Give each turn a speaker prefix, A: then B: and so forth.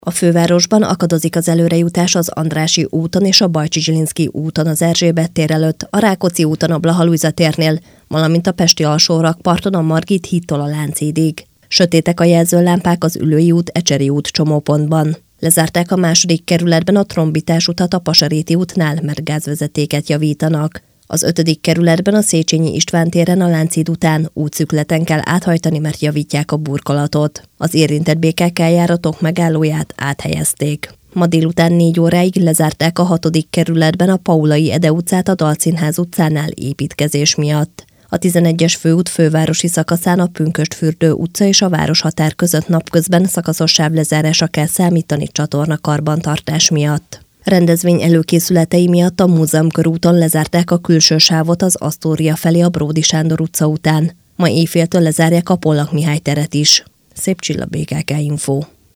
A: A fővárosban akadozik az előrejutás az Andrássy úton és a Bajcsy-Zsilinszky úton az Erzsébet tér előtt, a Rákóczi úton a Blaha-Lujza térnél, valamint a pesti alsórakparton a Margit hídtól a Lánchídig. Sötétek a jelzőlámpák az Üllői út, Ecseri út csomópontban. Lezárták a 2. kerületben a Trombitás utat a Pasaréti útnál, mert gázvezetéket javítanak. Az 5. kerületben a Széchenyi István téren a Lánchíd után útszűkületen kell áthajtani, mert javítják a burkolatot. Az érintett BKK-járatok megállóját áthelyezték. Ma délután 4 óráig lezárták a 6. kerületben a Paulay Ede utcát a Dalszínház utcánál építkezés miatt. A 11-es főút fővárosi szakaszán a Pünkösdfürdő utca és a városhatár között napközben szakaszos sávlezárásra kell számítani csatorna karbantartás miatt. Rendezvény előkészületei miatt a Múzeumkörúton lezárták a külső sávot az Asztória felé a Bródy Sándor utca után. Ma éjféltől lezárják a Pollak Mihály teret is. Szép Csilla, BKK Info.